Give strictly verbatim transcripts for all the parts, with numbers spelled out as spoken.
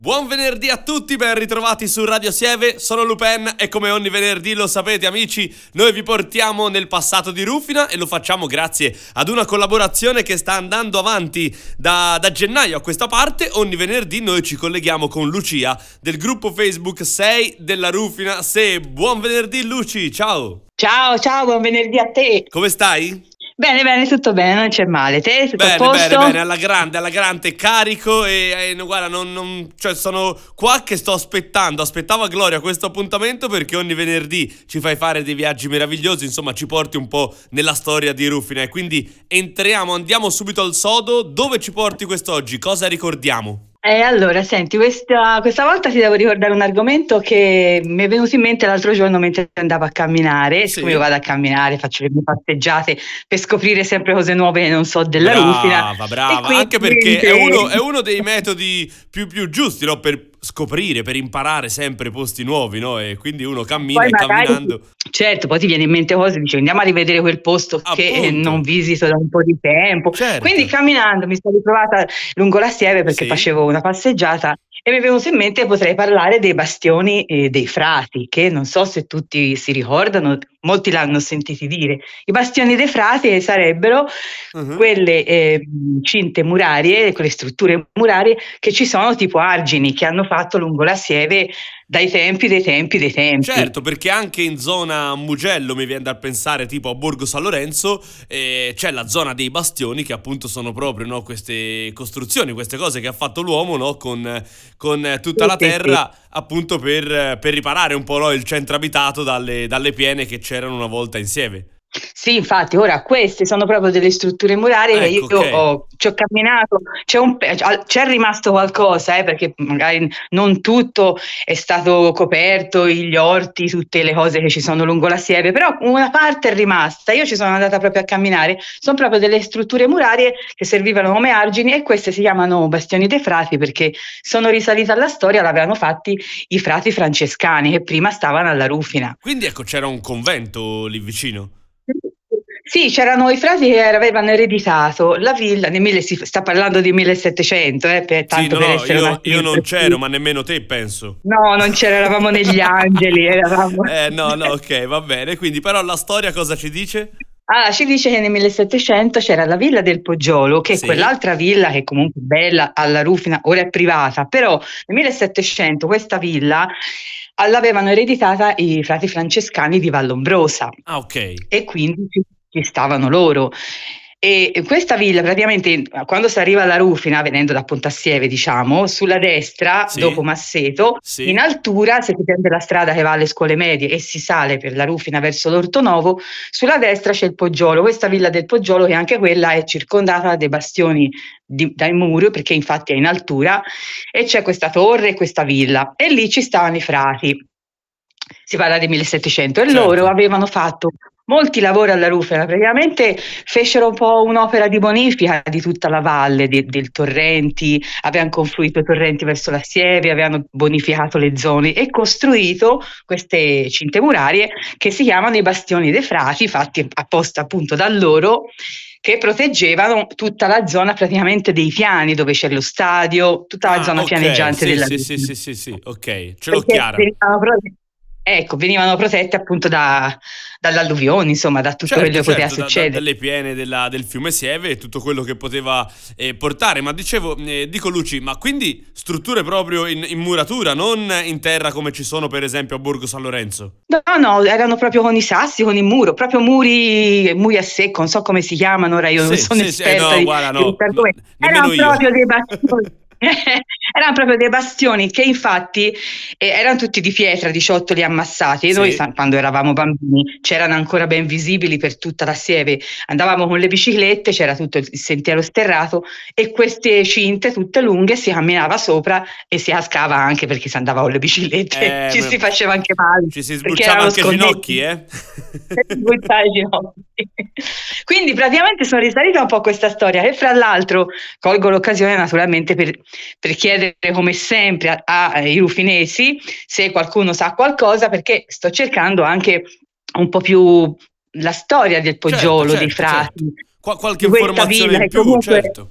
Buon venerdì a tutti, ben ritrovati su Radio Sieve, sono Lupen e come ogni venerdì lo sapete amici, noi vi portiamo nel passato di Rufina e lo facciamo grazie ad una collaborazione che sta andando avanti da, da gennaio a questa parte. Ogni venerdì noi ci colleghiamo con Lucia del gruppo Facebook sei della Rufina. Se buon venerdì Luci, ciao! Ciao, ciao, buon venerdì a te! Come stai? Bene, bene, tutto bene, non c'è male. Te, tutto bene, a posto? Bene, bene, alla grande, alla grande, carico e, e no, guarda, non, non, cioè sono qua che sto aspettando, aspettavo a Gloria questo appuntamento perché ogni venerdì ci fai fare dei viaggi meravigliosi, insomma ci porti un po' nella storia di Rufina e quindi entriamo, andiamo subito al sodo. Dove ci porti quest'oggi? Cosa ricordiamo? E eh, allora, senti, questa, questa volta ti devo ricordare un argomento che mi è venuto in mente l'altro giorno mentre andavo a camminare. Sì. Siccome io vado a camminare, faccio le mie passeggiate per scoprire sempre cose nuove che non so della brava, Rufina. Brava, brava, quindi... anche perché è uno, è uno dei metodi più, più giusti, no? Per scoprire, per imparare sempre posti nuovi, no? E quindi uno cammina poi e magari, camminando. Certo, poi ti viene in mente cose, dici andiamo a rivedere quel posto che Appunto. non visito da un po' di tempo. Certo. Quindi camminando mi sono ritrovata lungo la Sieve perché Sì. facevo una passeggiata e mi è venuto in mente potrei parlare dei bastioni eh, dei frati, che non so se tutti si ricordano, molti l'hanno sentiti dire. I bastioni dei frati sarebbero Uh-huh. quelle eh, cinte murarie, quelle strutture murarie che ci sono tipo argini che hanno fatto lungo la Sieve dai tempi dei tempi dei tempi. Certo, perché anche in zona Mugello mi viene da pensare tipo a Borgo San Lorenzo eh, c'è la zona dei bastioni che appunto sono proprio, no, queste costruzioni, queste cose che ha fatto l'uomo, no, con, con tutta Sì, la sì, terra appunto per, per riparare un po', no, il centro abitato dalle, dalle piene che c'erano una volta in Sieve. Sì, infatti, ora queste sono proprio delle strutture murarie che Ecco, io ok. ho, ci ho camminato, c'è, un, pe- c'è rimasto qualcosa, eh, perché magari non tutto è stato coperto, gli orti, tutte le cose che ci sono lungo la Sieve, però una parte è rimasta. Io ci sono andata proprio a camminare, sono proprio delle strutture murarie che servivano come argini e queste si chiamano bastioni dei frati perché sono risalite alla storia, l'avevano fatti i frati francescani che prima stavano alla Rufina. Quindi ecco, c'era un convento lì vicino. Sì, c'erano i frati che avevano ereditato la villa nel mille, si sta parlando di millesettecento, eh, per, tanto Sì, no, per no, essere un io, attimo io non precisi. c'ero, ma nemmeno te penso. No, non c'era, eravamo negli angeli, eravamo... Eh no, no, ok, va bene. Quindi però la storia cosa ci dice? Allora, ci dice che nel millesettecento c'era la villa del Poggiolo, che Sì. è quell'altra villa che comunque è bella alla Rufina, ora è privata, però nel millesettecento questa villa l'avevano ereditata i frati francescani di Vallombrosa. Ah, ok. E quindi ci, ci stavano loro. E questa villa praticamente quando si arriva alla Rufina, venendo da Pontassieve diciamo, sulla destra, Sì. dopo Masseto, Sì. in altura, se si prende la strada che va alle scuole medie e si sale per la Rufina verso l'Ortonovo, sulla destra c'è il Poggiolo, questa villa del Poggiolo che anche quella è circondata da dei bastioni di, dai muri, perché infatti è in altura, e c'è questa torre e questa villa, e lì ci stavano i frati. Si parla del millesettecento e Certo. loro avevano fatto molti lavori alla Rufina, praticamente fecero un po' un'opera di bonifica di tutta la valle de, del torrenti, avevano confluito i torrenti verso la Sieve, avevano bonificato le zone e costruito queste cinte murarie che si chiamano i bastioni dei frati, fatti apposta appunto da loro, che proteggevano tutta la zona praticamente dei piani dove c'è lo stadio, tutta la Ah, zona okay, pianeggiante sì, della sì, Rufina. sì, sì, sì, sì, ok, ce l'ho Perché chiara. venivano prote- ecco, venivano protette appunto da, dall'alluvione, insomma, da tutto Certo, quello che poteva certo, da, da, succedere. dalle piene della, del fiume Sieve e tutto quello che poteva eh, portare. Ma dicevo, eh, dico Luci, ma quindi strutture proprio in, in muratura, non in terra come ci sono per esempio a Borgo San Lorenzo? No, no, erano proprio con i sassi, con il muro, proprio muri, muri a secco, non so come si chiamano, ora io non Sì, sono sì, sì, eh, esperta no, di, guarda, di no, questo no, argomento. nemmeno Erano io. proprio dei bastioni. Erano proprio dei bastioni che infatti eh, erano tutti di pietra, di ciottoli ammassati e Sì. noi sa- quando eravamo bambini c'erano ancora ben visibili per tutta la Sieve, andavamo con le biciclette, c'era tutto il sentiero sterrato e queste cinte tutte lunghe si camminava sopra e si cascava anche perché si andava con le biciclette, Eh, ci ma- si faceva anche male, Ci si perché sbucciava erano anche i sconnessi. ginocchi, eh? Sbucciare i ginocchi. Quindi praticamente sono risalita un po' a questa storia e fra l'altro colgo l'occasione naturalmente per, per chiedere come sempre a- a- ai rufinesi se qualcuno sa qualcosa, perché sto cercando anche un po' più la storia del Poggiolo, Certo, dei certo, frati, certo. Qua- qualche di questa informazione villa in che più, comunque certo.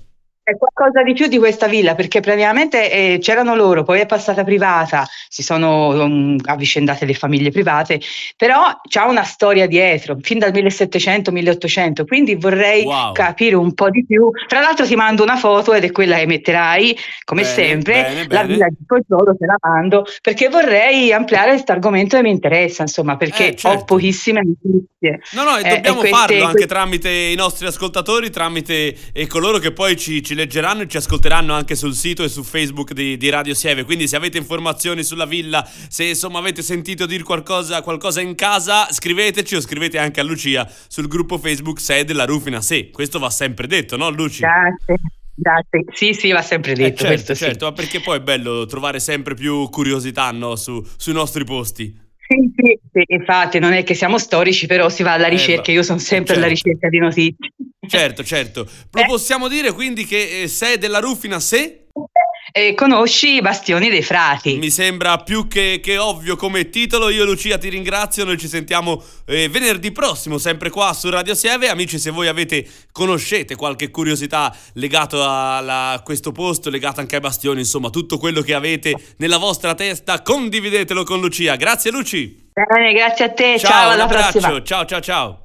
È qualcosa di più di questa villa, perché praticamente eh, c'erano loro, poi è passata privata, si sono um, avvicendate le famiglie private, però c'ha una storia dietro, fin dal millesettecento milleottocento, quindi vorrei Wow. capire un po' di più. Tra l'altro ti mando una foto ed è quella che metterai, come Bene, sempre, bene, la villa bene. di Pozzolo te la mando, perché vorrei ampliare questo argomento che mi interessa, insomma, Eh, perché ho certo. pochissime notizie. No, no, e Eh, e dobbiamo farlo queste, anche queste tramite i nostri ascoltatori, tramite e coloro che poi ci, ci leggeranno e ci ascolteranno anche sul sito e su Facebook di, di Radio Sieve. Quindi se avete informazioni sulla villa, se insomma avete sentito dire qualcosa, qualcosa in casa, scriveteci o scrivete anche a Lucia sul gruppo Facebook Se è della Rufina Se. Questo va sempre detto, no Luci? Grazie, grazie. Sì, sì, va sempre Eh detto, certo, questo sì. certo, ma perché poi è bello trovare sempre più curiosità, no, su, sui nostri posti. Sì, sì, sì, infatti non è che siamo storici, però si va alla Eh, va- ricerca, io sono eh, sempre alla certo. ricerca di notizie. Certo, certo. Lo Eh, possiamo dire quindi che eh, Se è della Rufina Se? eh, conosci i Bastioni dei Frati? Mi sembra più che, che ovvio come titolo. Io Lucia ti ringrazio, noi ci sentiamo eh, venerdì prossimo, sempre qua su Radio Sieve. Amici, se voi avete, conoscete qualche curiosità legato alla- a questo posto, legato anche ai bastioni, insomma, tutto quello che avete nella vostra testa, condividetelo con Lucia. Grazie Luci. Bene, grazie a te, ciao, Ciao, un alla prossima. abbraccio. Ciao, ciao, ciao.